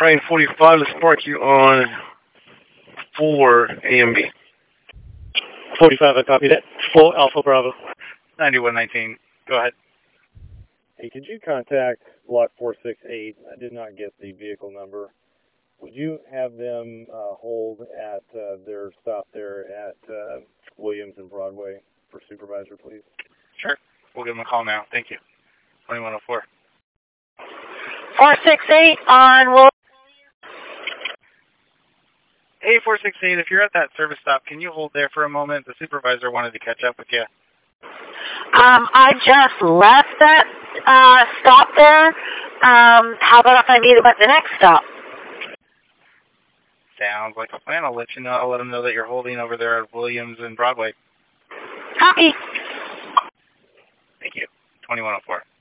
Train 45, let's park you on 4 AMB. 45, I copy that. 4 Alpha Bravo. 9119, go ahead. Hey, could you contact Block 468? I did not get the vehicle number. Would you have them hold at their stop there at Williams and Broadway for supervisor, please? Sure. We'll give them a call now. Thank you. 2104. 468 on Will. Hey, 468, if you're at that service stop, can you hold there for a moment? The supervisor wanted to catch up with you. I just left that stop there. How about if I meet him at the next stop? Sounds like a plan. I'll let you know. I'll let them know that you're holding over there at Williams and Broadway. Copy. Thank you. 2104.